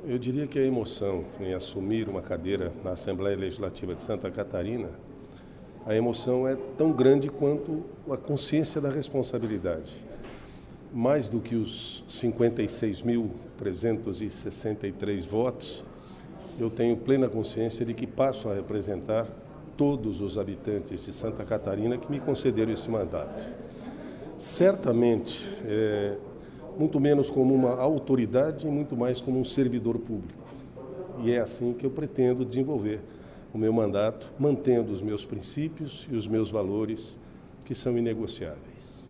Eu diria que a emoção em assumir uma cadeira na Assembleia Legislativa de Santa Catarina, a emoção é tão grande quanto a consciência da responsabilidade. Mais do que os 56.363 votos, eu tenho plena consciência de que passo a representar todos os habitantes de Santa Catarina que me concederam esse mandato. Certamente, muito menos como uma autoridade e muito mais como um servidor público. E é assim que eu pretendo desenvolver o meu mandato, mantendo os meus princípios e os meus valores, que são inegociáveis.